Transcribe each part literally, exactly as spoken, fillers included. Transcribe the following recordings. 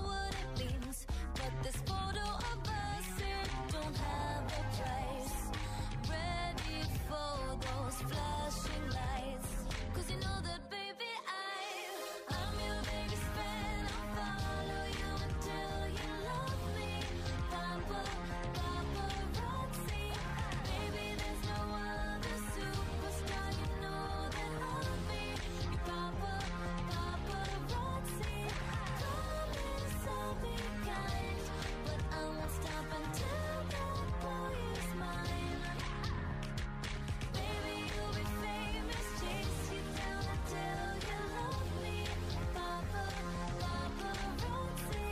what it means, but this photo of us, it don't have a price. Ready for those flashing lights, 'cause you know that, baby, I, I'm your biggest fan. I'll follow you until you love me. Papa, paparazzi, baby, there's no other superstar, you know that love me. You papa, paparazzi, promise I'll be kind, but I won't stop until that boy is mine. Baby, you'll be famous, chase you down until you love me. Papa, paparazzi.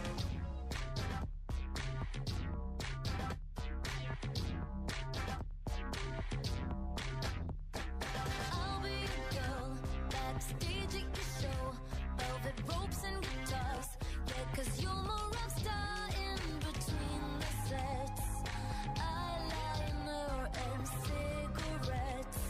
I'll be your girl, backstage at your show, velvet ropes and guitars, yeah, 'cause you're my rock star in between the sets. Eyeliner and cigarettes,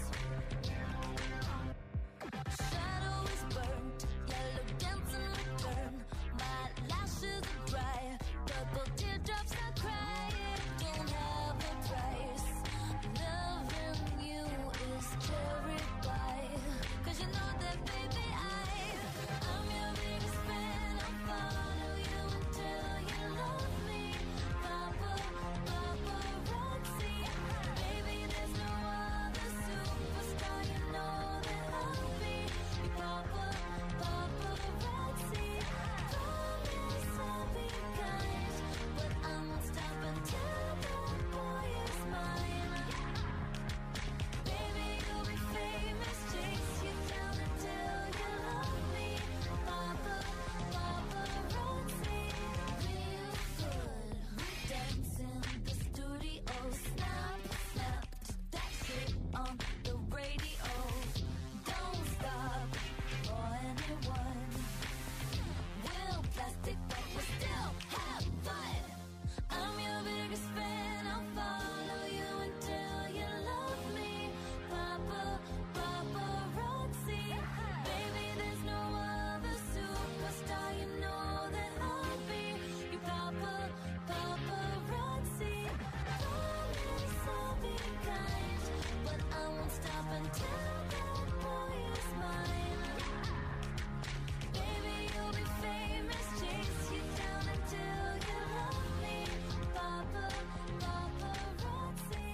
shadow is burnt, yellow dancing return. My lashes are dry, purple teardrops I cry. It don't have a price. Loving you is cherry pie, 'cause you know that, baby, I, I'm your biggest fan. I'll follow you until you love me. Papa, paparazzi, baby, there's no other superstar, you know that I'll be. You papa, paparazzi, promise I'll be kind, but I won't stop until that boy is mine. Baby, you'll be famous, chase you down until you love me. Papa, paparazzi, real good. We dance in the studio, snap, snap to that shit on the radio. Don't stop for anyone. We'll plastic, but we still have fun. I'm your biggest fan. I'll follow you until you love me. Papa, paparazzi, baby, there's no other superstar, you know that I'll be. You papa, paparazzi, promise I'll be kind, but I won't stop until that boy is mine. Baby, you'll be famous, chase you down until you love me. Papa, paparazzi.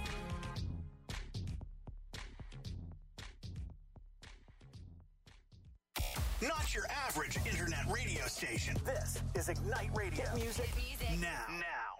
Not your average internet radio station. This is Ignite Radio. Hit music Now. Now.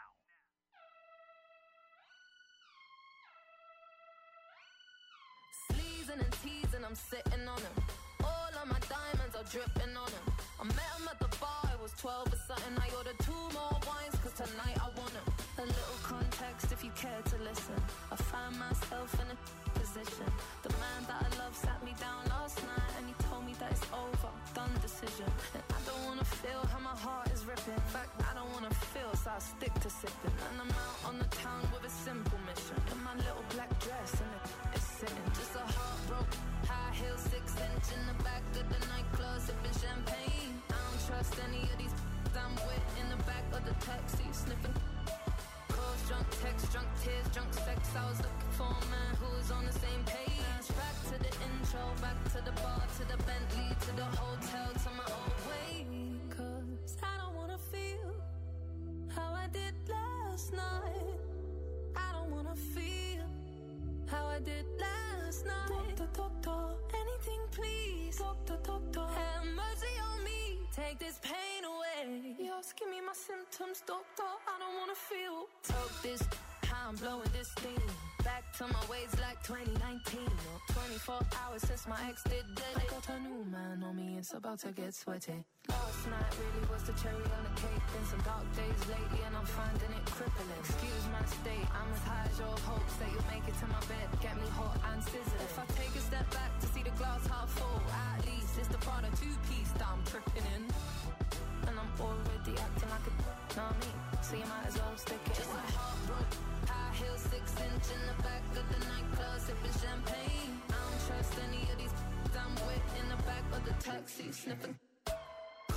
Sleezing and teasing, I'm sitting on him. All of my diamonds are dripping on him. I met him at the bar, it was twelve or something. I ordered two more wines, 'cause tonight I want him. A little context if you care to listen. I find myself in a position. The man that I love sat me down last night and he told me that it's over, done decision. And I don't wanna feel how my heart is ripping. In fact, I don't wanna feel, so I stick to sipping. And I'm out on the town with a simple mission. In my little black dress and it is sitting. Just a heartbroken, high heel, six inch in the back of the nightclub, sipping champagne. I don't trust any of these I'm with in the back of the taxi, sniffing. Calls, drunk text, drunk tears, drunk sex. I was looking for a man who was on the same page. Back to the intro, back to the bar, to the Bentley, to the hotel, to my old way. 'Cause I don't wanna feel how I did last night. I don't wanna feel how I did last night. Doctor, doctor, anything please. Doctor, doctor, have mercy on me. Take this pain away. You're asking me my symptoms, doctor. I don't wanna feel. Talk this, how I'm blowing this thing. Back to my ways like twenty nineteen. Or twenty-four hours since my ex did dead. I got a new man on me, it's about to get sweaty. Last night really was the cherry on the cake. Been some dark days lately and I'm finding it crippling. Excuse my state, I'm as high as your hopes that you'll make it to my bed. Get me hot and sizzling. If I take a step back to see the glass half full, at least it's the Prada two-piece that I'm tripping in. And I'm already acting like a know what I mean? So you might as well stick it. Just a heartbroken, high heel, six inch in the back of the nightclub, sipping champagne. I don't trust any of these I'm with in the back of the taxi, sniffing. Calls, drunk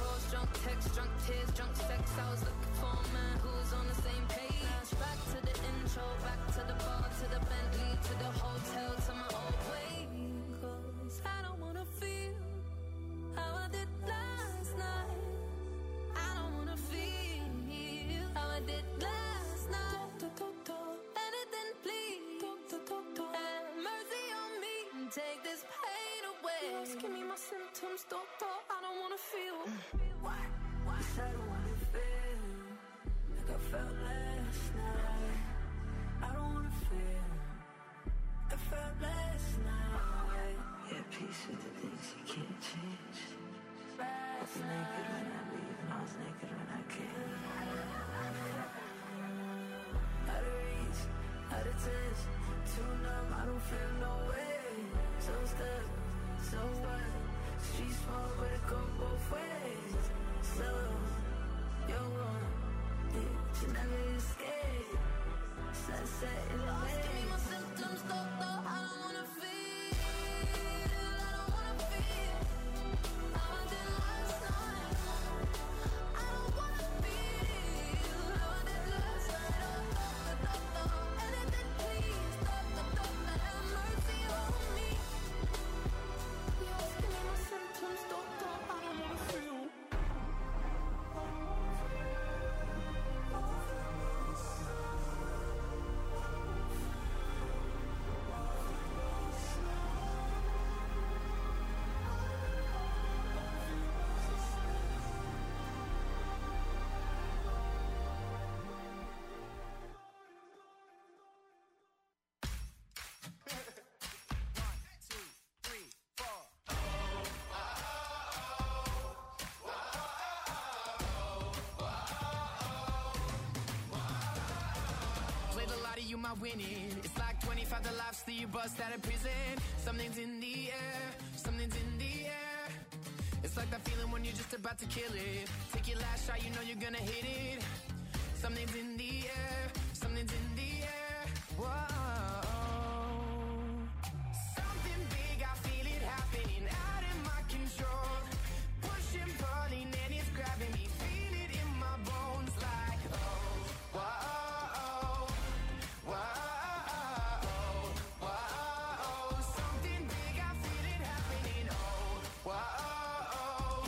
Text, drunk tears, drunk sex. I was looking for a man who was on the same page. Back to the intro, back to the bar, to the Bentley, to the hotel, to my old way. 'Cause I don't wanna feel how I did last night. I don't wanna feel how I did last night. Anything, please. Have mercy on me and take this pain away. Just give me my symptoms, doctor. I don't wanna feel. Why? Why? I don't wanna feel like I felt last night. I don't wanna feel like I felt last night. Yeah, peace with the things you can't change. I was naked when I leave, and I was naked when I came. Out of reach, out of touch, too numb, I don't feel no way. So stuck, so what? Street small, but it go both ways. So, you're wrong, yeah, you never escape. Sunset in the Just give me way. my symptoms, doctor. I don't wanna feel. I don't wanna feel how I did last night. I don't wanna feel how I did last night. Oh, doctor, doctor, anything, please. Doctor, doctor, have mercy on me. Just give me my symptoms, doctor. I don't wanna feel. Play the lottery, you might win it. It's like twenty-five the laughs that you bust out of prison. Something's in the air, something's in the air. It's like that feeling when you're just about to kill it. Take your last shot, you know you're gonna hit it. Something's in the air, something's in the air. Whoa. Something big, I feel it happening out of my control. Pushing, pulling, and it's grabbing me. Feel it in my bones like, oh, whoa, whoa, whoa. Something big, I feel it happening. Oh, whoa,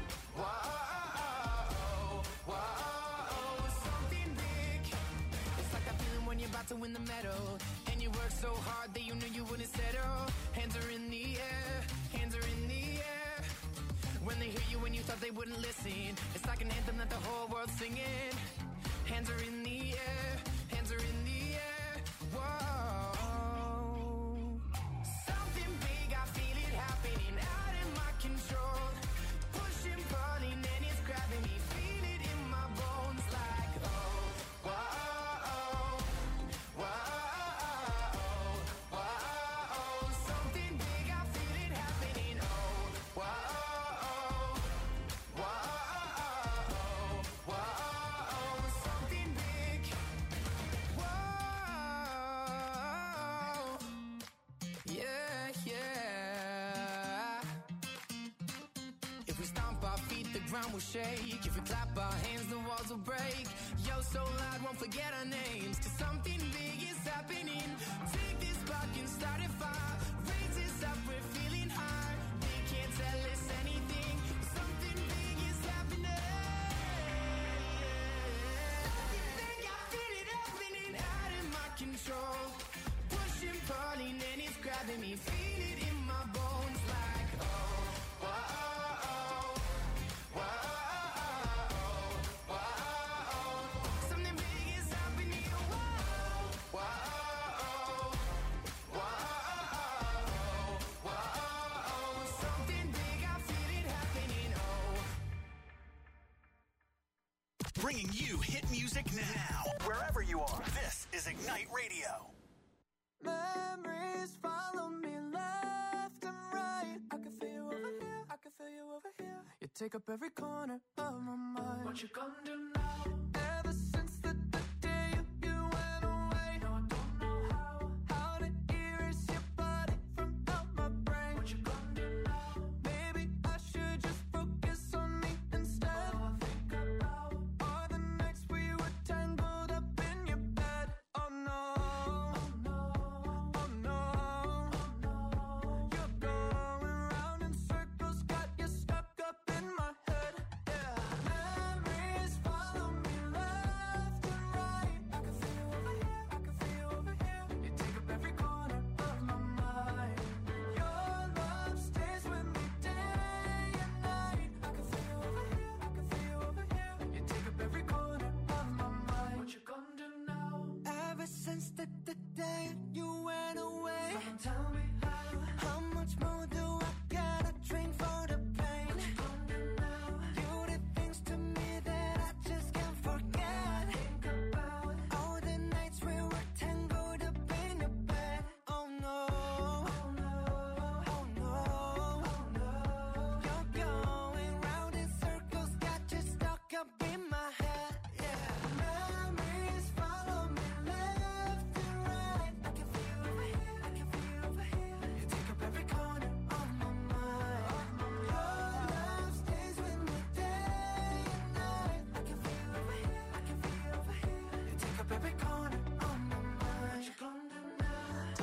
whoa, whoa. Something big. It's like that feeling when you're about to win the medal, and you work so hard that you knew you wouldn't settle. Hands are in the air, hands are in the air. When they hear you when you thought they wouldn't listen, it's like an anthem that the whole world's singing. Hands are in the air, hands are in the air. Whoa. Something big, I feel it happening out of my control. Pushing, pulling, and it's grabbing me. Feel it in my bones like, oh, whoa, whoa, whoa. Something big, I feel it happening. Oh, whoa, whoa, whoa. Something big. Whoa. Yeah, yeah. If we stomp our feet, the ground will shake. If we clap our hands, the walls will break. Yo, so loud, won't forget our names. 'Cause something big is happening. Take this spark and start a fire. Raise us up, we're feeling high. They can't tell us anything. Something big is happening. Something big, I feel it happening out of my control. Pushing, pulling, and it's grabbing me. Feel it in my bones like, oh, whoa, whoa, whoa. Something big is happening. Whoa, whoa, whoa, whoa. Something big, I feel it happening. Oh. Bringing you hit music now. Wherever you are, this is Ignite Radio. Memories follow me left and right. I can feel you over here, I can feel you over here. You take up every corner of my mind. What you gonna do now? Ever since the, the day you, you went away, no, I don't know how. How to erase your body from out my brain. What you gonna do now? Maybe I should just focus on me instead.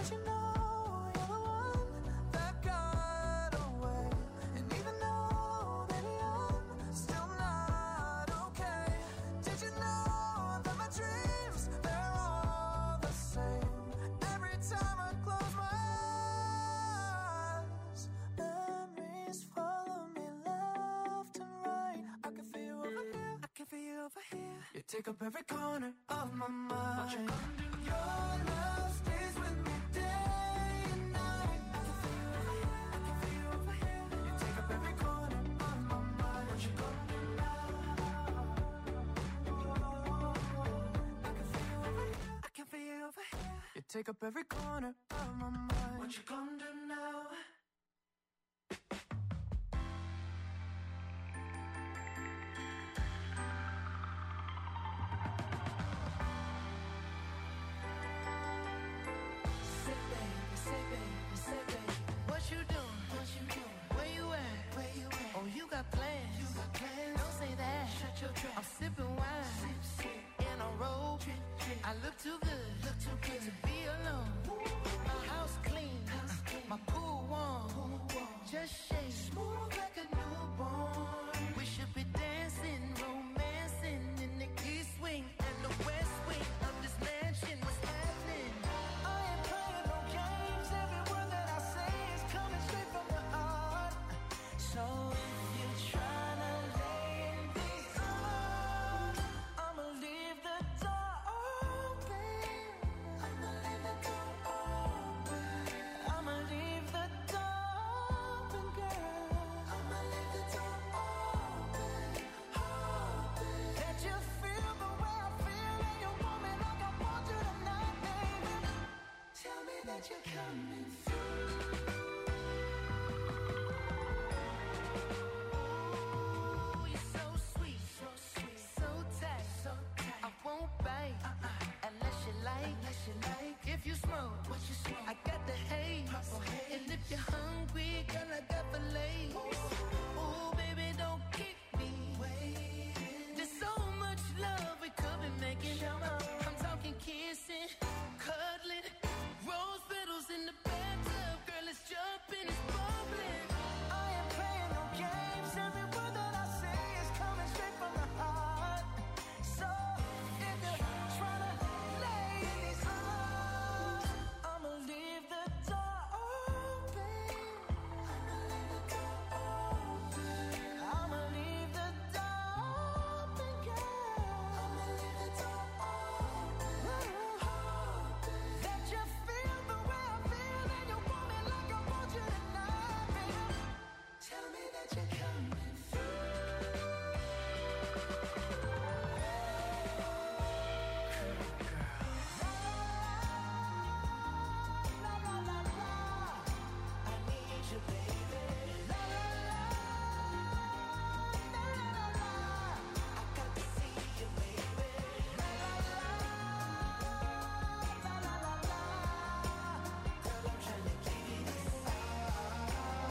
Did you know you're the one that got away? And even though that I'm still not okay, did you know that my dreams, they're all the same? Every time I close my eyes, memories follow me left and right. I can feel you over here, I can feel you over here. You take up every corner of my mind. What you gonna do? Your love stays with me day and night. I can feel you over here, I can feel you over here. You take up every corner of my mind. What you gonna do now? I can feel you over here, I can feel you over here. You take up every corner of my mind. What you gonna do now? Say baby, say baby, say baby, what you doing? What you doing? Where you at? Where you at? Oh, you got plans? You got plans? Don't say that. Shut your trap. I'm sipping wine, sip, sip. In a robe. Drip, drip. I look too good, look too good to be alone. My house clean, house clean. My pool warm, pool warm. Just shake smooth like a newborn. We should be dancing, romancing in the east wing and the west wing of this mansion. What's happening? I ain't playing no games. Every word that I say is coming straight from the heart. So if you're trying to lay in these arms, I'ma leave the door open. I'ma leave the door open. I'ma leave the door open, girl. I'ma leave the door open, open. That you feel the way I feel and you want me like I want you tonight, baby. Tell me that you're coming through. Ooh, you're so sweet, so sweet, so tight, so tight. I won't bite unless you like, unless you like. If you smoke, what you smoke? I got the haze. And if you're hungry, girl, I got fillets. Ooh, baby, don't keep me waiting. There's so much love we could be making. I'm talking kissing, cuddling, rose petals in the bathtub. Girl, let's jump in, it's bubbling. I ain't playing no games. Every word that I say is coming straight from the heart. So if you're trying to lay in these arms, I'ma leave the door open. I'ma leave the door open. I'ma leave the door open, girl. I'ma leave the door open, open. That you feel the way I feel and you want me like I want you tonight, baby. Tell me that you're coming through. La la la la, I need you, baby. La la la, la la la, I got to see you, baby. La la la, la la la la, girl, I'm trying to give you this song.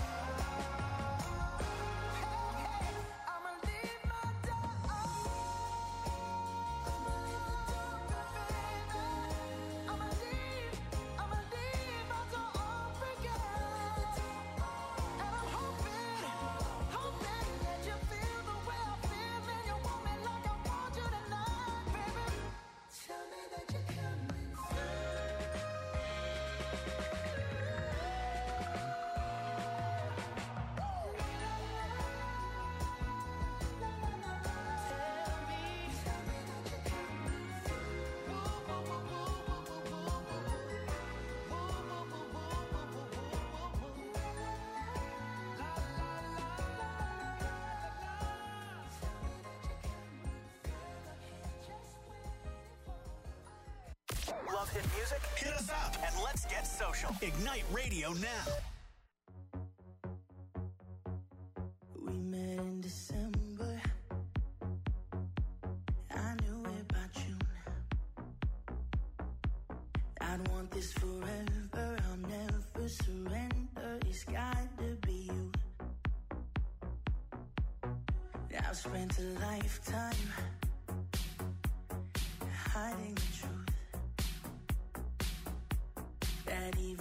Hey, hey, I'ma leave my door open. I'ma leave the door open, baby. I'ma leave, I'ma leave my door open, girl. And I'm hoping, hoping that you feel the way I feel and you want me like I want you tonight, baby. Tell me that you're coming Love hit music? Hit us up and let's get social. Ignite Radio now. We met in December. I knew it by June. I'd want this forever. I'll never surrender. It's got to be you. I've spent a lifetime hiding the truth that even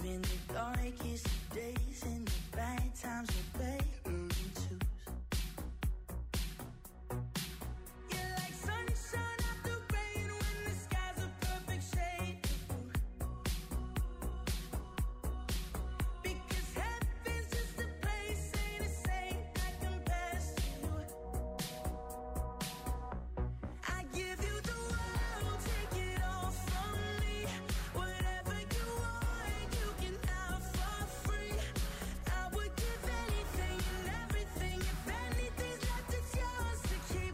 kiss the days and the bad times are better than twos. You're like sunshine after rain when the sky's a perfect shade of blue. Because heaven's just a place, ain't a saint that compares to you. I give you the world, take it all from me. Whatever you want, you can have for free. I would give anything and everything. If anything's left, it's yours to keep.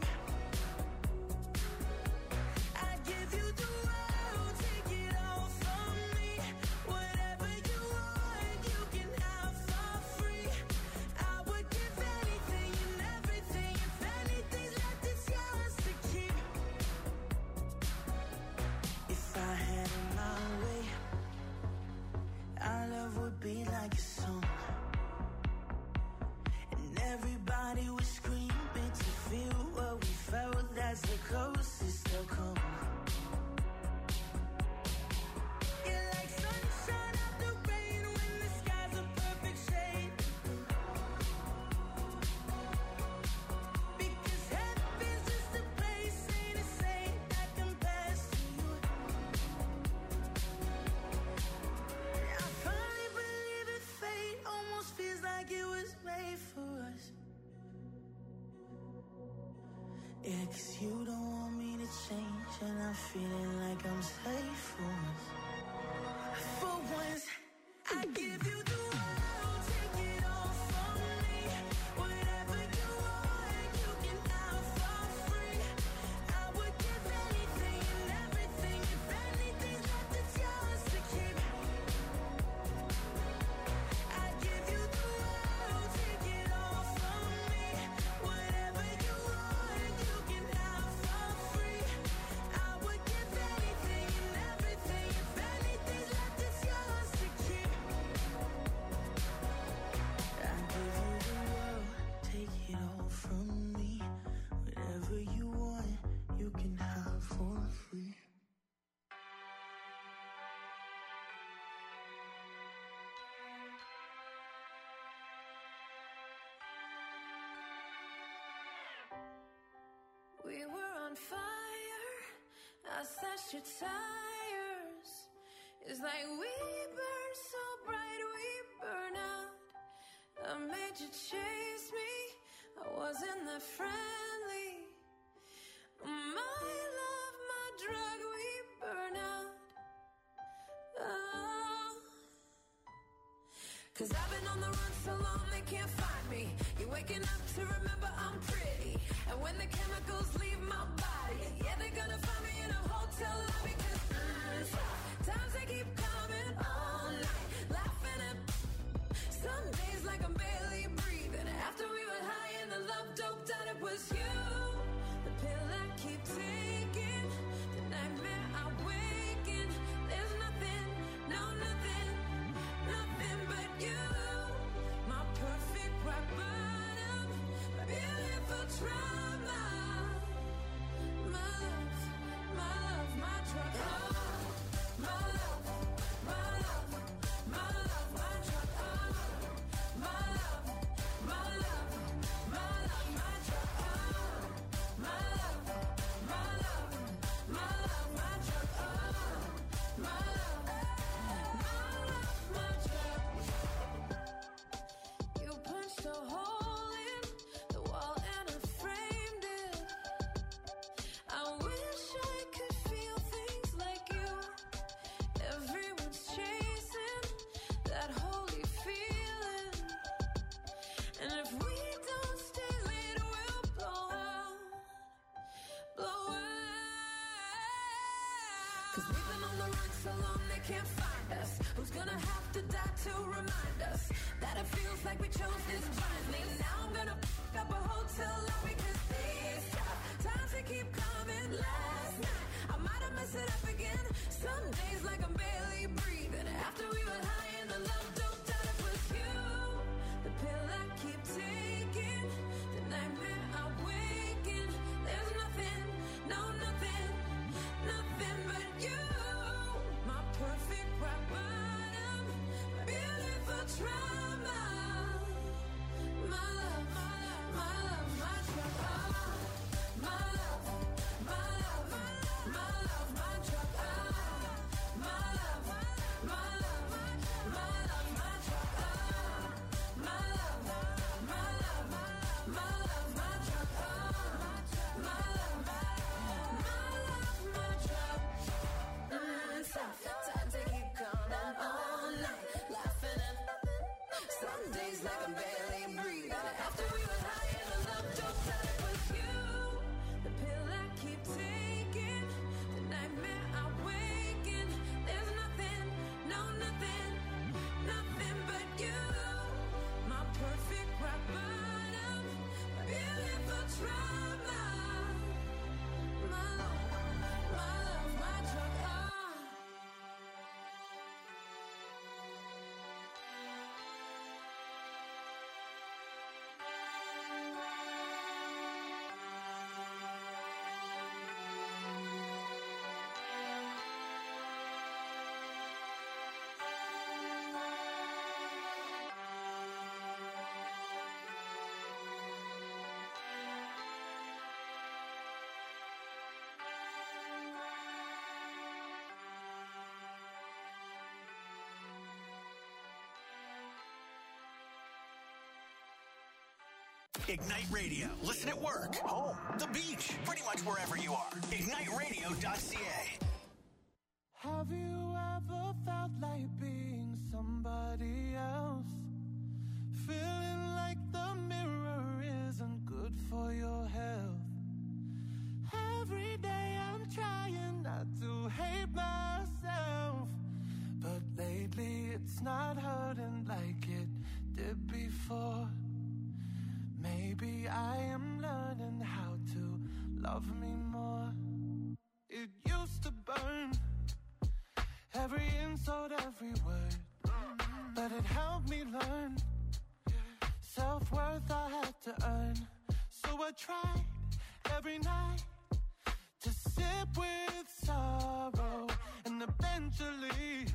I give you the world, take it all from me. Whatever you want, you can have for free. I would give anything and everything. If anything's left, it's yours to keep. If I had it my way, our love would be like a song, and everybody would scream to feel what we felt. That's the closest they'll come. You're like sunshine after rain when the sky's a perfect shade of blue. Because heaven's just a place, ain't a saint that compares to you. I finally believe in fate, almost feels like it was made for us. Yeah, 'cause you don't want me to change, and I'm feeling like I'm safe for once. For once, I give you the world, take it all from me. Whatever you want, you can have for free. I would give anything and everything. If anything's left, it's yours to keep. I give you the world, take it all from me. Whatever you want, you can have for free. I would give anything and everything. If anything's left, it's yours to keep. I give you the world, take it all from me. Whatever you want, you can have for free. We were on fire, I slashed your tires. It's like we burn so bright, we burn out. I made you chase me, I wasn't that friendly. My love, my drug, we burn out. Oh. 'Cause I've been on the run so long they can't find me. You're waking up to remember I'm pretty. And when the chemicals leave my body, yeah, they're gonna find me in a hotel lobby. 'Cause mm, times they keep coming all night, laughing at some days like I'm barely breathing. After we were high and the love doped out, it was you. The pill I keep taking, the nightmare I wake in. There's nothing, no nothing, nothing but you. My perfect rock bottom, my beautiful trauma. My love, my love, my drug. Oh, my love, my love, my love, my drug. Oh, my love, my love, my love, my drug. Oh, my love, my love, my love, my drug. Oh, my love, my love, my drug. You punched a hole in the wall and I framed it. I wish I could feel things like you. Everyone's chasing that holy feeling. And if we don't stay lit, we'll blow out, blow out. 'Cause we've been on the run so long they can't find us. Who's gonna have to die to remind us that it feels like we chose this blindly? Now I'm gonna f- up a hotel lobby 'cause these tough times they keep coming. Last night I might have messed it up again. Some days like I'm barely breathing. After we were high and the love doped out, it was you. The pill I keep taking, the nightmare I wake in. There's nothing, no nothing, nothing but you. My perfect rock bottom, my beautiful Ignite Radio. Listen at work, home, the beach, pretty much wherever you are. ignite radio dot c a. Have you ever felt like being somebody else? Feeling like the mirror isn't good for your health. Every day I'm trying not to hate myself, but lately it's not hurting like it did before. Maybe I am learning how to love me more. It used to burn, every insult, every word, but it helped me learn. Self-worth I had to earn, so I tried every night to sit with sorrow, and eventually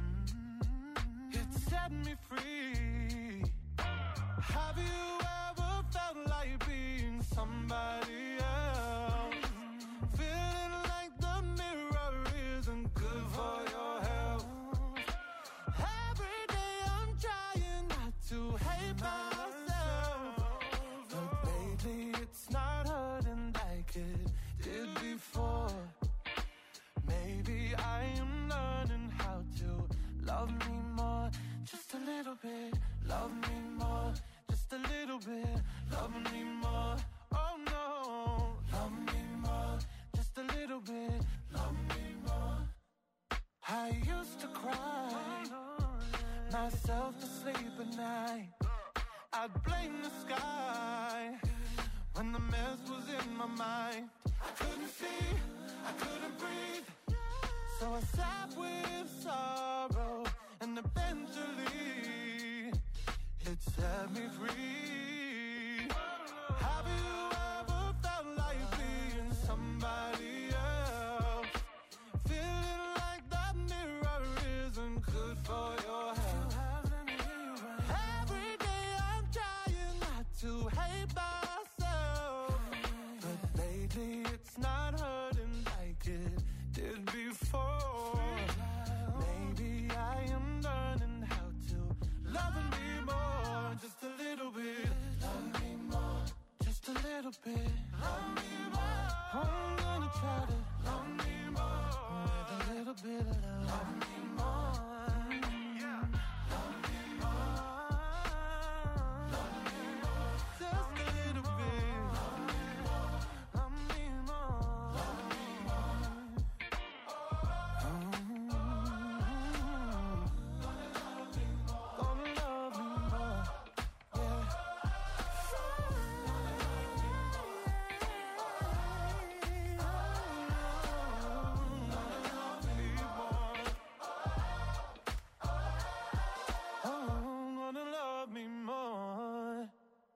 it set me free. Have you ever felt like being somebody else? Feeling like the mirror isn't good for your health. Every day I'm trying not to hate myself, but lately it's not hurting like it did before. Maybe I am learning how to love me more, just a little bit. Love me more, just a little bit. Love me more, oh no. Love me more, just a little bit. Love me more. I used to cry myself to sleep at night. I'd blame the sky when the mess was in my mind. I couldn't see, I couldn't breathe, so I sat with sorrow, and eventually it set me free. Have you ever felt like being somebody else? Feeling like that mirror isn't good for your health. Every day I'm trying not to hate myself, but lately it's not hurting like it did before. Maybe I am learning how to love me more, just a little bit. Love me more, just a little bit. Love me more. I'm gonna try to love me more with a little bit of love. Love me more, yeah. Love me more, love me more, just a little bit. Love me more, love me more, love me more. Gonna love me more, yeah. Oh, gonna love me more.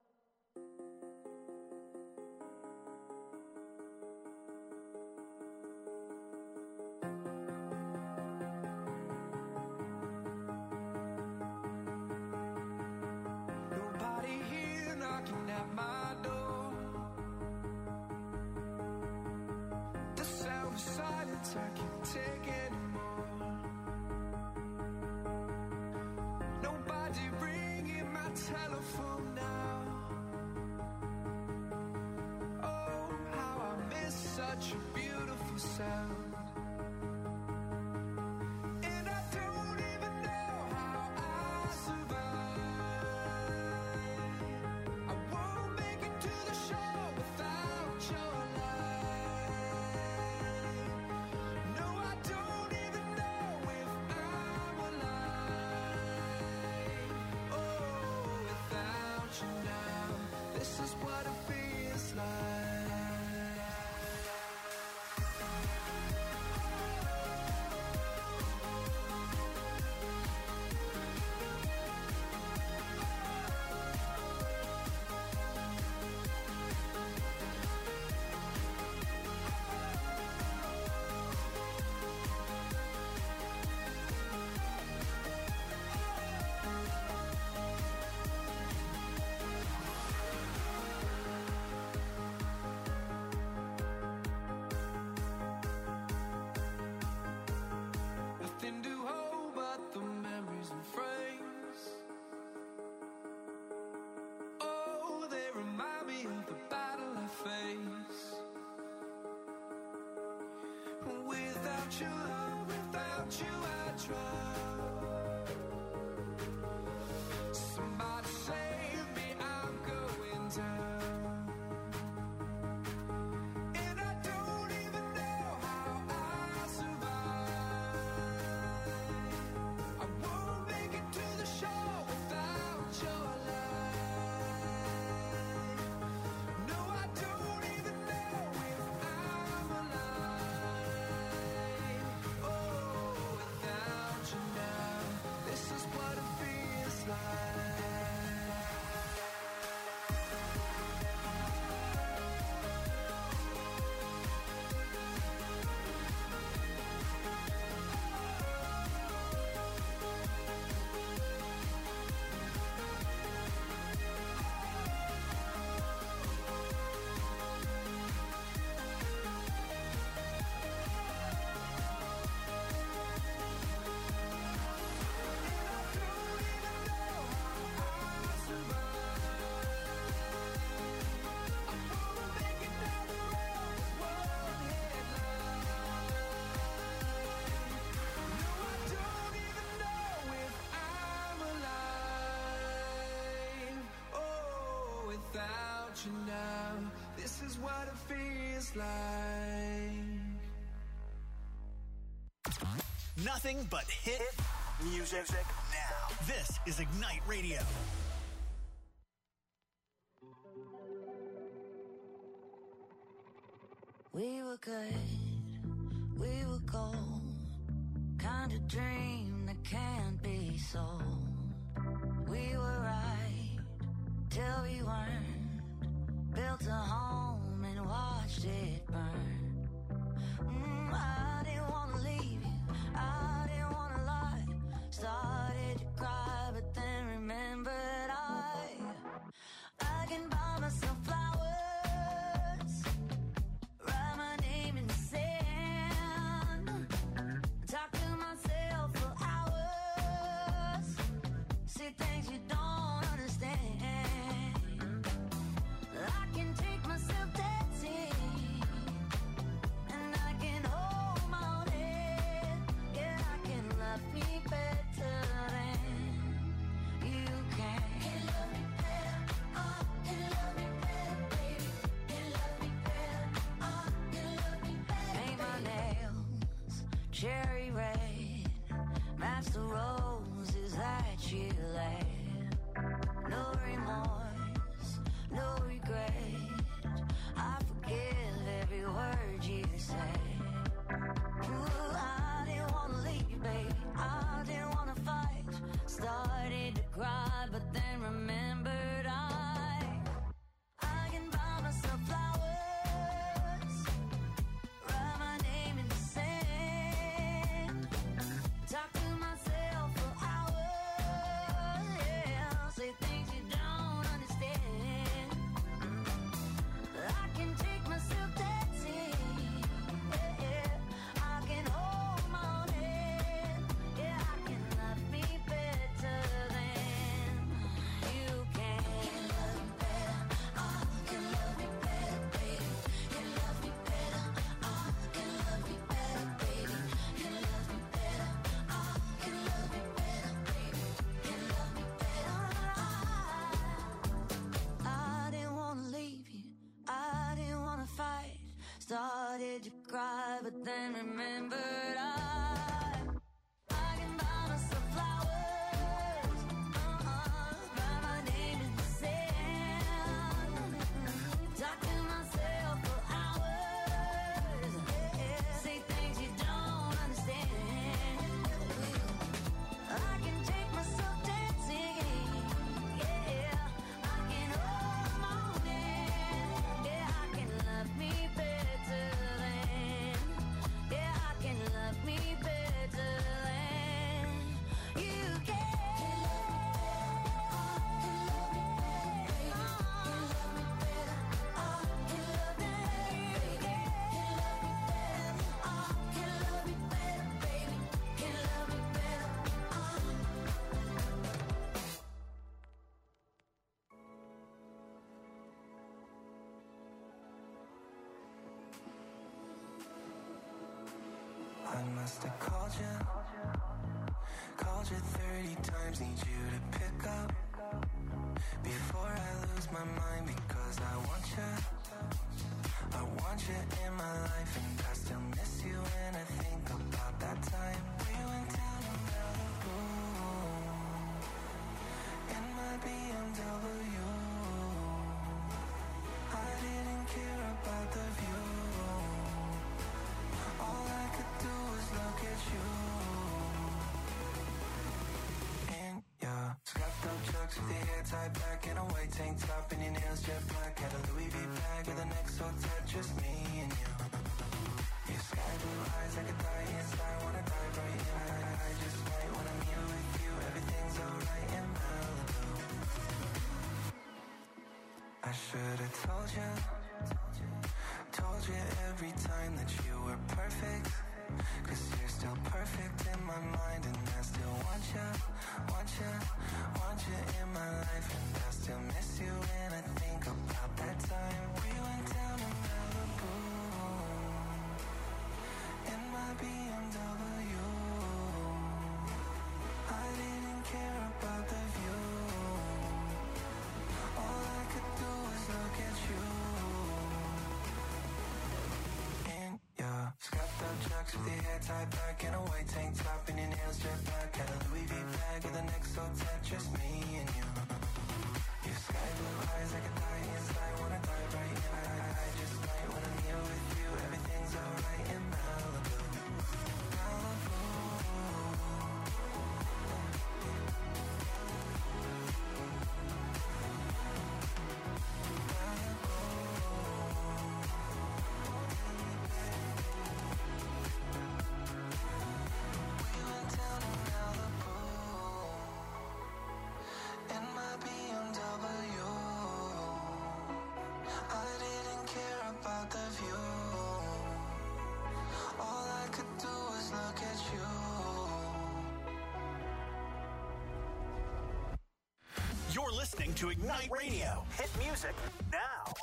Nobody here knocking at my door. The sound of silence I can't take anymore. Nobody ringing my telephone now. Oh, how I miss such a beautiful sound. And I don't even know how I survive. I won't make it to the show without your light. No, I don't even know if I'm alive. Oh, without you now, this is what it feels like. your love, without you I drown. Somebody save me, I'm going down. And I don't even know how I survive. I won't make it to the shore without your light. No, I don't even know if I'm alive. Oh, without you now, this is what it feels like. Without you now, this is what it feels like. Nothing but hit music now. This is Ignite Radio. We were good, we were gold. Kind of dream that can't be sold. We were right till we weren't. Built a home and watched it burn. Mm, I didn't want to leave you, I didn't want to lie. Started to cry, but then remembered I I can buy myself flowers, write my name in the sand, talk to myself for hours, see things you don't understand. I can take myself dancing, and I can hold my own head. Yeah, I can love me better than you can. Can love me better, oh, can love me better, baby. Can love me better, oh, can love me better. Paint my nails cherry red, match the roses that you laid. No remorse, no regret. I forgive every word you say. Ooh, I didn't wanna leave, baby. I didn't wanna fight. Started to cry, but then remembered I I can buy myself flowers, write my name in the sand, talk to myself for hours. Yeah, say things you don't understand. I can take myself dancing. Yeah, yeah. I can hold my own head. Yeah, I can love me better than you can. Can love me better. Oh, can love me better, baby. Can love me better. Oh, can love me better, baby. Can love me better. Oh, can love me better, baby. Can love me better. I didn't wanna leave you, I didn't wanna fight. Started to cry, but then remembered I I can buy myself flowers, uh-uh, write my name in the sand, talk to myself for hours. Yeah, say things you don't understand. I can take myself dancing. Yeah, I can hold my own hand. Yeah, I can love me better than. Yeah, I can love I must have called you. Called you thirty times, need you to pick up before I lose my mind, because I want you. I want you in my life, and I still miss you when I think about that time we went down to Malibu in my B M W. I didn't care about the view. All I could do was look at you. In your scuffed up chucks with your hair tied back in a white tank top and your nails jet black. Had a Louis V bag with the neck so tight, just me and you. Your sky blue eyes, I could die inside, wanna dive right in. I, I just might when I'm here with you, everything's alright in Malibu. I should've told you, told you every time that you were perfect, cause you're still perfect in my mind, and I still want you, want you, want you in my life, and I still miss you when I think about that time we went down to Malibu in my B M W. I didn't care about the view. All I could do was look at you. In your scuffed up chucks with your hair tied back in a white tank top and your nails jet black. Had a Louis V bag with the neck so tight, just me and you. Your sky blue eyes, I could die inside, wanna dive right in. I, I, I just might when I'm here with you, everything's alright in Malibu. Malibu. You're listening to Ignite Radio. Hit music now.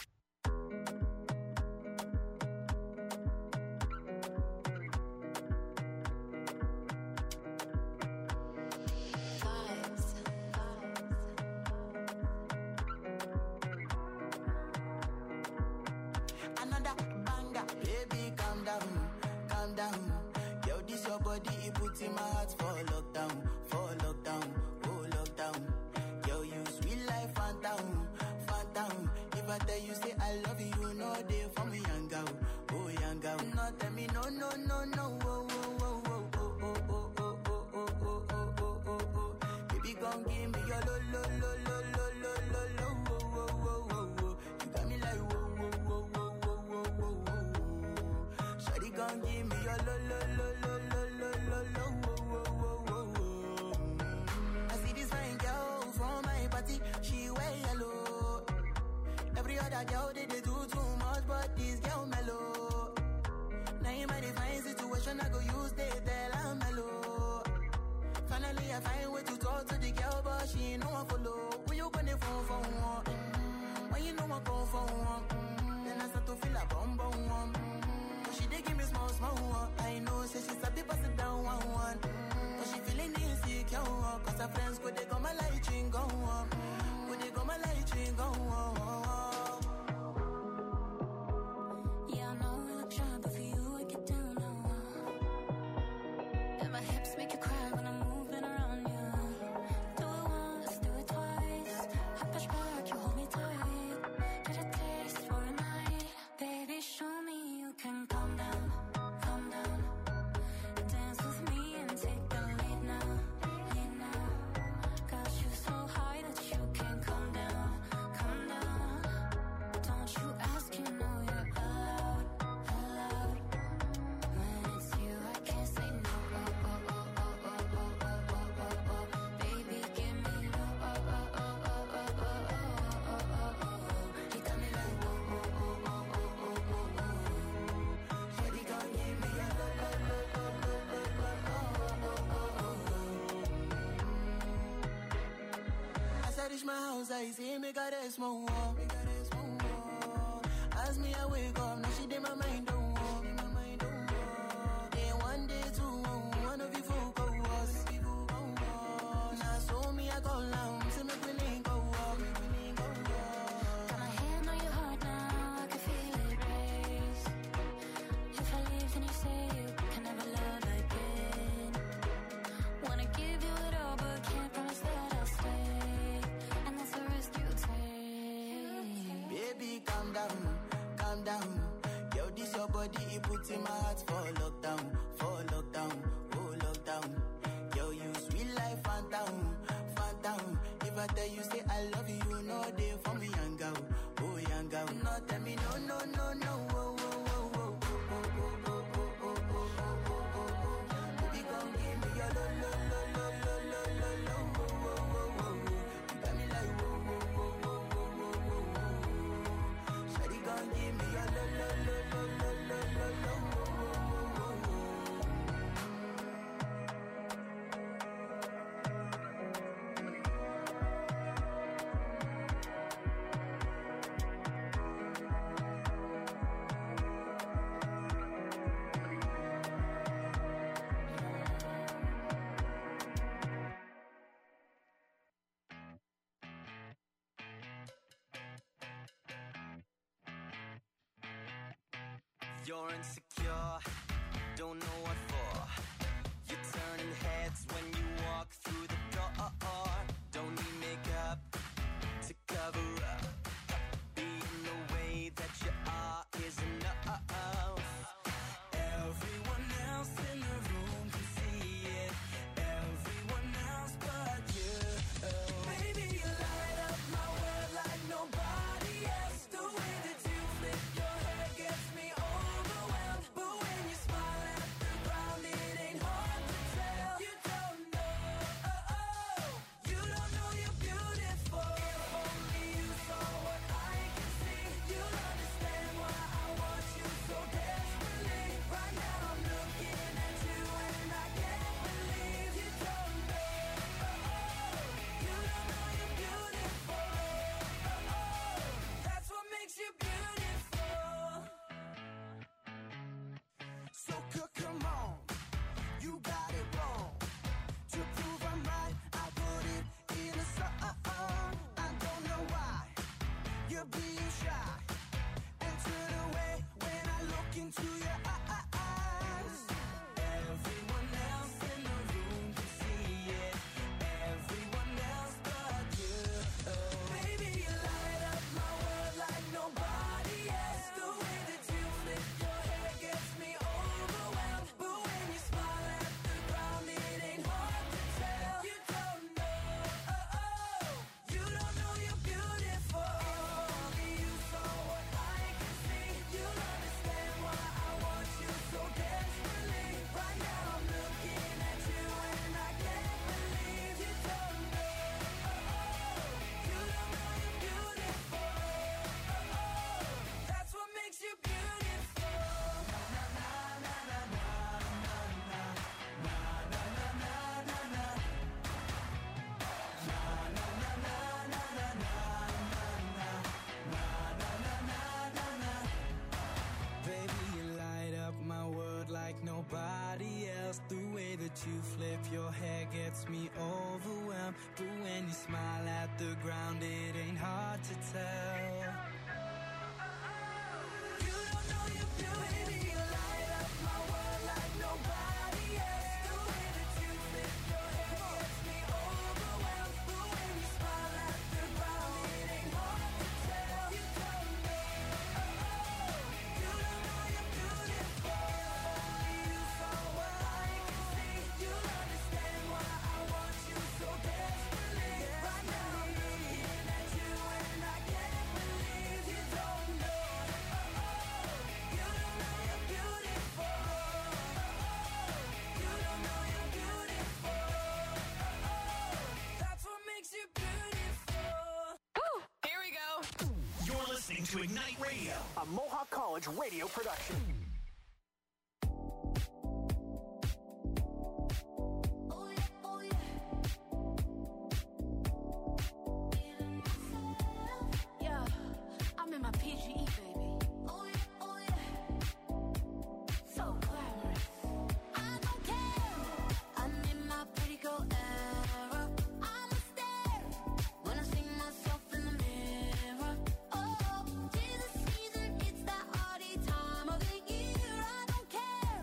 Another banger, baby, calm down, calm down. Yo, this your body, it puts in my heart for lockdown, for lockdown, oh lockdown. Yo, you sweet life, phantom, phantom. If I tell you say I love you, you know they for me, young girl, oh young girl. No, tell me no, no, no, no, oh, oh, oh, oh, oh, oh, oh, oh, oh, oh, oh, oh, oh, oh, oh. Baby, gon' give me your lo, lo, lo, lo, lo, lo, lo, lo, oh, oh, oh, oh, oh. You got me like whoa, whoa, whoa, whoa, whoa, whoa, whoa, whoa. Shawty gon' give me your lo, lo, lo, lo, lo, lo, lo, lo, oh, oh, oh, oh, oh. I see this fine girl from my party, she wear yellow. Every other girl they, they do too much, but this girl mellow. Now in my divine situation, I go use they tell I'm mellow. Finally, I find way to talk to the girl, but she ain't no one follow. When you gonna phone for one? Mm-hmm. When you know I call for one? Mm-hmm. Then I start to feel a bum bum one. Mm-hmm. But she dey give me small small one. I know, say she's a bit pass it down one one. Mm-hmm. But she feeling insecure, uh, cause her friends could they come my light ring go on. Could they come my light ring go on. Yeah, I know we look shy, but for you I get down low. And my hips make you cry when I'm moving around you. Do it once, do it twice. I push back, you hold me tight. Get a taste for a night. Baby, show me you can calm down, calm down. Dance with me and take the lead now, lead now. Got you so high that you can't come down, come down. Don't you ask, you know you're allowed, allowed. When it's you, I can't say no. Oh, oh, oh, oh, oh, oh, oh, oh, oh, oh. Baby, give me low. Oh, oh, oh, oh, oh, oh, oh, oh, oh, oh, oh. You got me like whoa, whoa, whoa, whoa, whoa, whoa, whoa, whoa. Shawty gon' give me a low, low, low, low, low, low, low, oh, oh, oh, oh. As I reach my house, I see me got a small wall. Me got a small wall. As me I wake up, now she did my mind don't walk. Day one, day Can you say you can never love again? Wanna give you it all, but can't promise that I'll stay. And that's the risk you take. Baby, calm down, calm down. Yo, this your body, it puts in my heart for lockdown, for lockdown, oh lockdown. Yo, you sweet life, phantom, phantom. If I tell you say I love you, you know they for me, young girl, oh young girl. No, tell me no, no, no, no, oh, oh, oh, oh, oh, oh, oh, oh, oh, oh, oh, oh, oh. Baby, come give me your lo, lo, lo, lo, lo, lo, lo, lo, oh, oh, oh, oh. You got me like whoa, whoa, whoa, whoa, whoa, whoa, whoa, whoa. Shawty, come give me your lo, lo, lo, lo, lo, lo, lo, lo, oh, oh, oh, oh, oh. You're insecure, don't know what for. You're turning heads when you walk through the door. Don't need makeup to cover up. Being the way that you are is enough. Everyone else in the room can see it. Everyone else but you. Baby, you light up my world like nobody else. The way that you flip your hair gets me overwhelmed. But when you smile at the ground, it ain't hard to tell. You don't know, oh, oh. You don't know you're beautiful. If only you saw what I can see, you'll understand why I want you so desperately. Right now I'm looking at you and I can't believe you don't know, oh, oh. You don't know you're beautiful, oh, oh. That's what makes you beautiful. So c- come on, you got it wrong. To prove I'm right, I put it in a song. I don't know why you're being shy and turn away when I look into your eyes. Everyone else in the room can see it. Everyone else but you. Baby, you light up my world like nobody else. The way that you flip your hair gets me overwhelmed. But when you smile at the ground, it ain't hard to tell. You don't know, oh, oh. You don't know you're beautiful. If only you saw what I can see, you'll understand why I want you so desperately. Right now I'm looking at you and I can't believe you don't know, oh, oh. You don't know you're beautiful, oh, oh. That's what makes you beautiful. Na na na na na na na na na na na na na. Na na na na na na na na na na na. Baby, you light up my world like nobody else. The way that you flip your hair gets me overwhelmed. But when you smile at the ground, it ain't hard to tell. You don't know you're beautiful. Baby, you light up my world like nobody else. The way that you flip your hair gets me overwhelmed. But when you smile at the ground, it ain't hard to tell. You don't know, oh, oh. You don't know you're beautiful. If only you saw what I can see, you'll understand why I want you so desperately. Right now I'm looking at you and I can't believe you don't know, oh, oh. You don't know you're beautiful, oh, oh. You don't know you're beautiful, oh, oh. That's what makes you beautiful. Ooh, here we go. You're listening to Ignite Radio. A Mohawk College radio production. Oh yeah, oh yeah. Feeling myself. Yeah, I'm in my P G E, baby. Oh yeah, oh yeah. So glamorous. I don't care. I'm in my pretty girl era. I'm a stare when I see myself in the mirror. Oh, tis the season, it's that hardy time of the year. I don't care.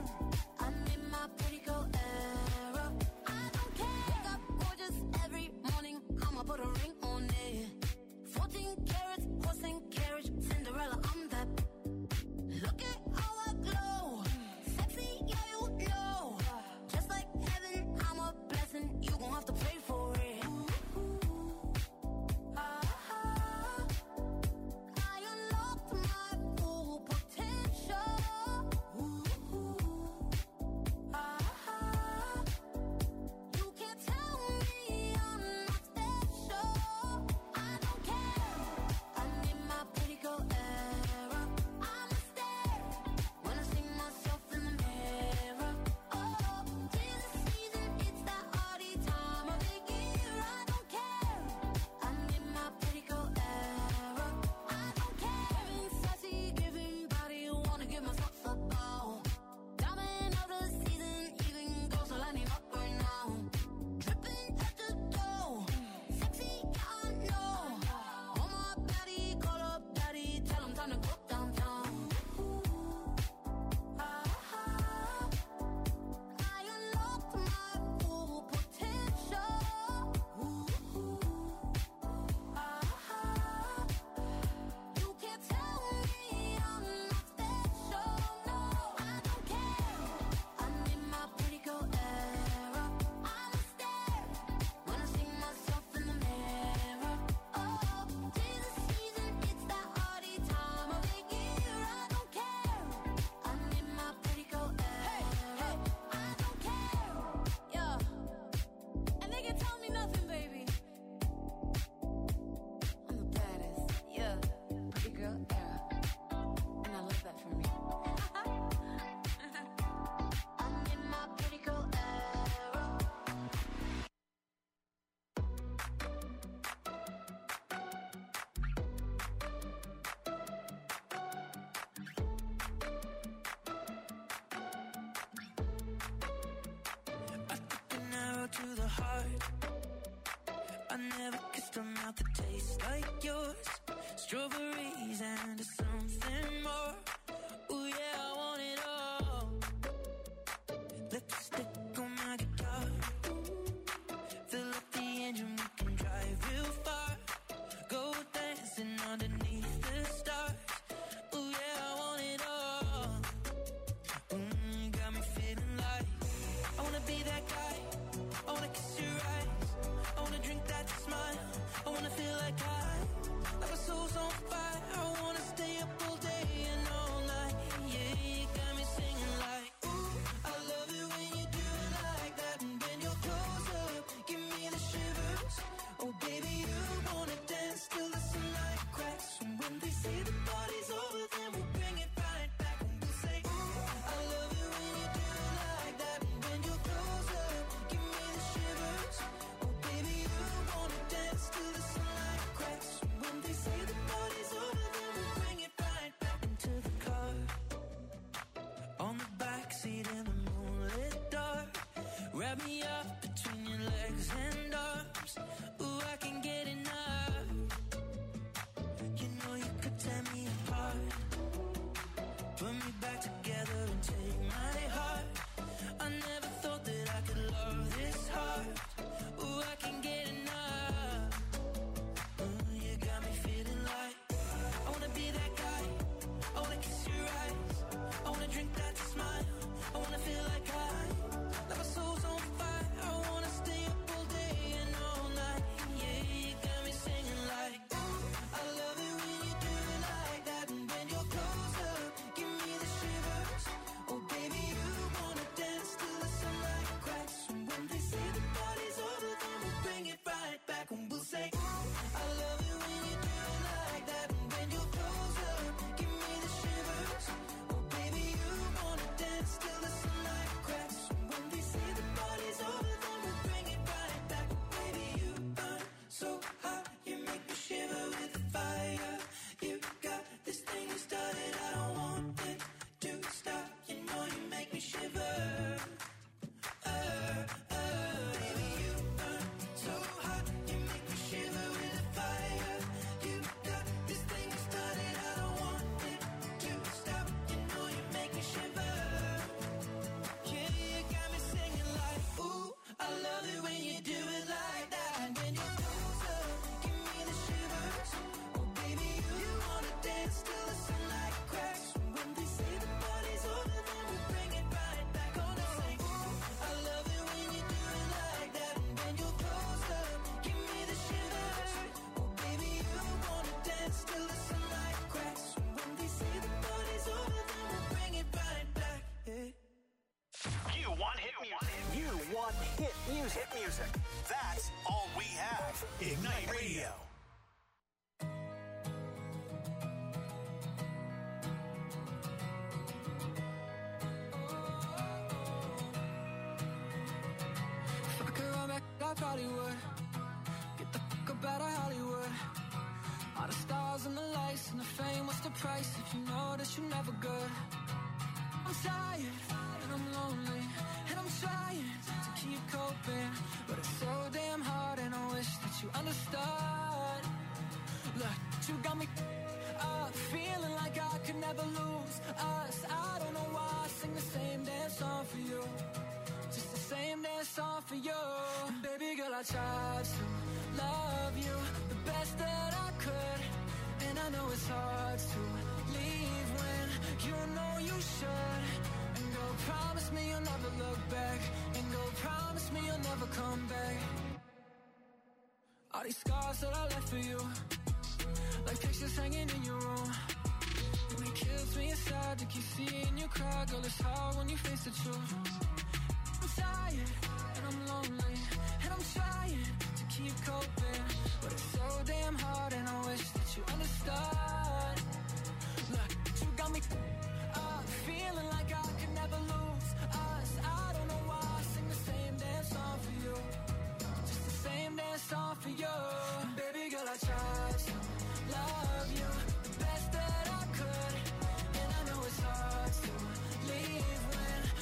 heart. I never kissed a mouth that tastes like yours. Strawberries and something more. Ooh yeah, I want it all. Lipstick on my guitar. Fill up the engine, we can drive real far. Go dancing underneath the stars. Ooh yeah, I want it all. Mm, you got me feeling like I wanna be that guy. I wanna kiss your eyes. I wanna drink that smile. I wanna feel like I, like my soul's on fire. I wanna stay up all day and all night. Yeah, you got me singing like, ooh, I love it when you do it like that. And when you're close up, give me the shivers. Oh baby, you wanna dance till the sunlight cracks. And when they say the party's over, then we'll bring it right back. And we'll say, ooh, I love it when you do it like that. And when you're close up, give me the shivers. Oh baby, you wanna dance till the sunlight cracks. And when they say the party's over, then we'll bring it right back into the car. On the backseat in the moonlit dark. Wrap me up between your legs and arms. Ooh, I can get enough. You know you could tear me apart. Put me back together and take my heart. I never thought that I could love this hard. Ooh, I can get enough. Ooh, you got me feeling like I wanna be that guy. I wanna kiss your eyes. I wanna drink that smile. I wanna feel like I, like my soul's on fire. I wanna stay up all day and all night. Yeah, you got me singing like, ooh, I love it when you do it like that. And when you're close up, give me the shivers. Oh baby, you wanna dance till the sunlight cracks. And when they say the party's over, then we'll bring it right back. And we'll say, ooh, I love it when you do it like that. And when you're close up, give me the shivers. Oh baby, you wanna dance till the sunlight cracks. And when they say the party's over, then we'll bring it right back. Baby, you burn so hot, you make me shiver with the fire. You got this thing you started, I don't want it to stop. You know you make me shiver. Uh, uh, baby, you burn so hot, you make me shiver with the fire. You got this thing you started, I don't want it to stop. You know you make me shiver. Yeah, you got me singing like, ooh, I love it when you do it like that. And when you're close up, give me the shivers. Oh baby, you wanna dance till the sunlight cracks. And when they say the party's over, then we'll bring it right back. Gonna say, ooh, I love it when you do it like that. And when you're close up, give me the shivers. Oh baby, you wanna dance till the sunlight cracks. And when they say the party's over, then we'll bring it right back. Yeah. You want hit music. You want hit music. Hit music. That's all we have. Ignite Radio. If I could run back, I probably would. Get the fuck up out of Hollywood. All the stars and the lights and the fame, what's the price if you know that you're never good? I'm tired and I'm lonely and I'm trying to keep coping, but it's so damn hard and I wish that you understood. Look, you got me up, feeling like I could never lose us. I don't know why I sing the same damn song for you, just the same damn song for you. And baby girl, I tried to love you the best that I could, and I know it's hard to leave when you know you should. And go promise me you'll never look back, and go promise me you'll never come back. All these scars that I left for you, like pictures hanging in your room, and it kills me inside to keep seeing you cry. Girl, it's hard when you face the truth. I'm tired and I'm lonely and I'm trying to keep coping, but it's so damn hard and I wish that you understood. Look, you got me up, feeling like I could never lose us. I don't know why I sing the same damn song for you, just the same damn song for you. And baby girl, I tried to love you the best that I could, and I know it's hard to leave when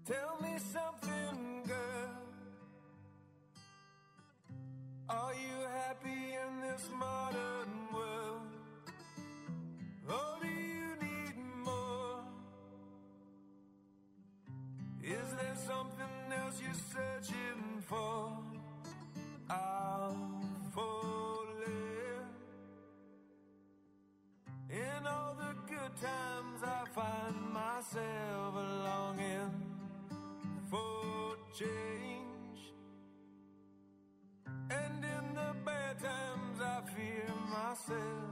Tell me something, girl. Are you happy in this modern world? Or do you need more? Is there something else you're searching for? I'll falling. In all the good times I find myself longing for change. And in the bad times I fear myself.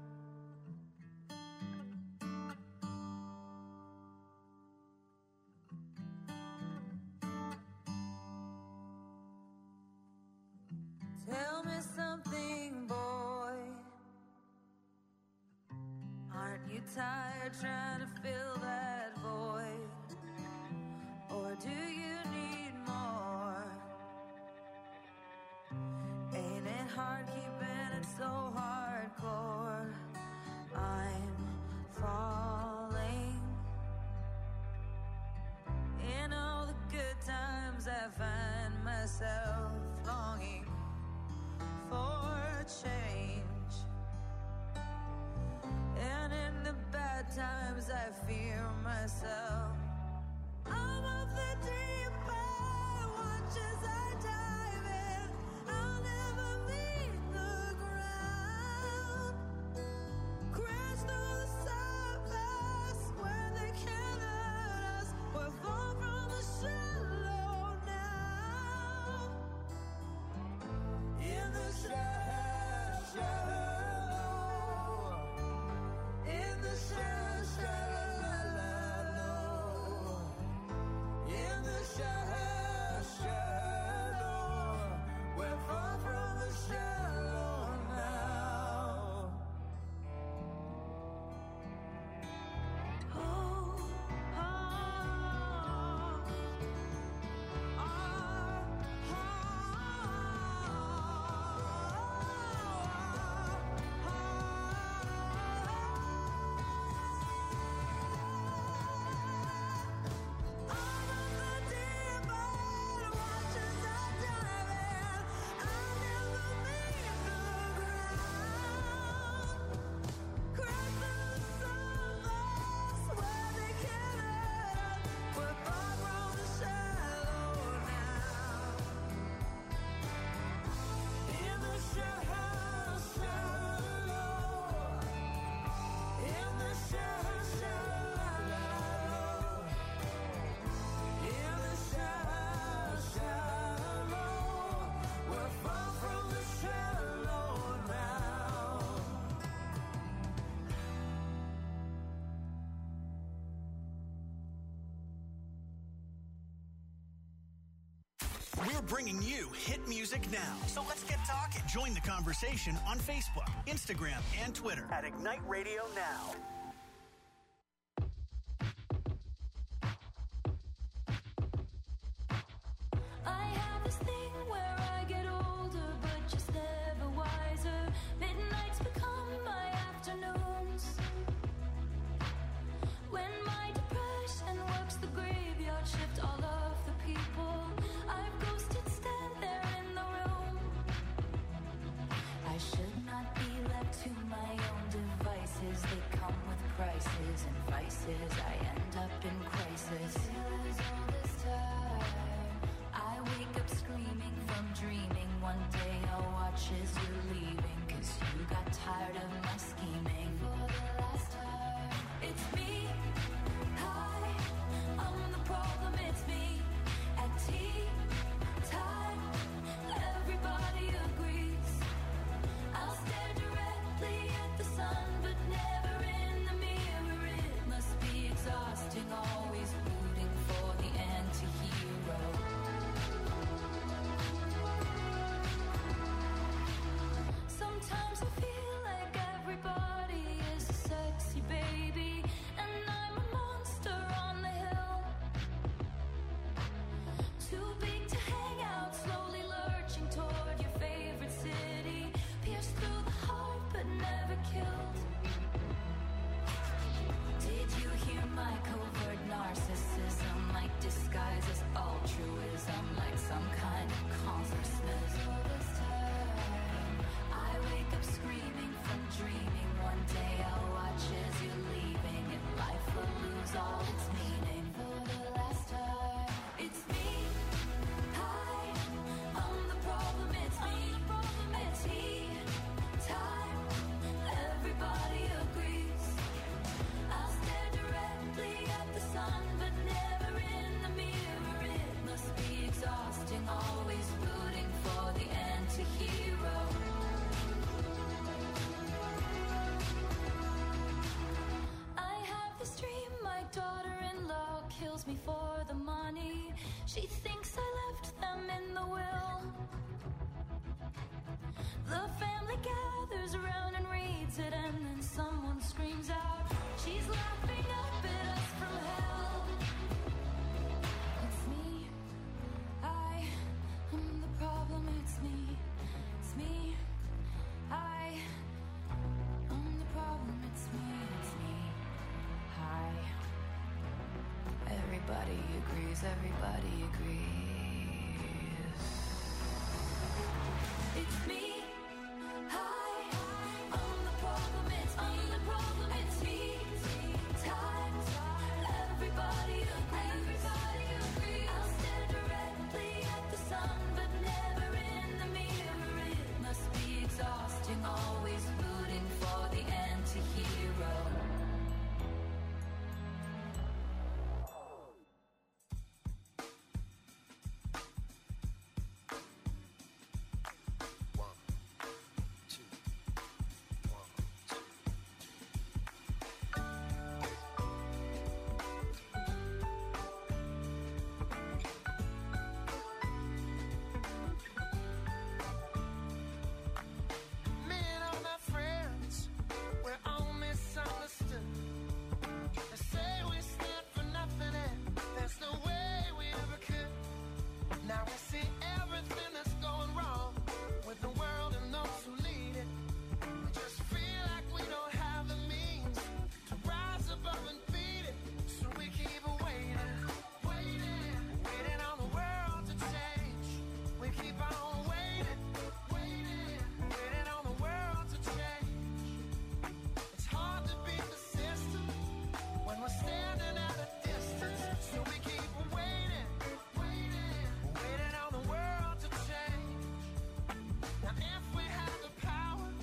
Tell me something, boy. Aren't you tired trying to fill that void? Or do you need more? Ain't it hard keeping it so hardcore? I'm falling. In all the good times I find myself longing for change. And in the bad times I fear myself. I'm of the deep end, watch as I dive in. I'll never meet the ground. Crash through the surface where they can't hurt us. We're far from the shallow now. In the shallow, shallow. In the shallow, shallow. In the shallow, shallow. We're far from the shallow now. Oh, oh, We're bringing you hit music now. So let's get talking. Join the conversation on Facebook, Instagram, and Twitter at Ignite Radio Now. I have this thing where I get older, but just never wiser. Midnights become my afternoons. When my depression works the graveyard shift, all of the people I've ghosted stand there in the room. I should not be left to my own devices. They come with prices and vices. I end up in crisis. Still is all this time. I wake up screaming from dreaming. One day I'll watch as you're leaving, 'cause you got tired of my scheming. For the last time, it's me. Hi, I'm the problem, it's me. At tea time, everybody agrees. I'll stare directly at the sun, but never in the mirror. It must be exhausting, always rooting for the anti-hero. Sometimes I feel like every me for the money. She thinks I left them in the will. The family gathers around and reads it, and then someone screams out, she's laughing up at us from hell. It's me, I am the problem, it's me, it's me, I am the problem, it's me, it's me, I. Everybody agrees, everybody agrees. It's me.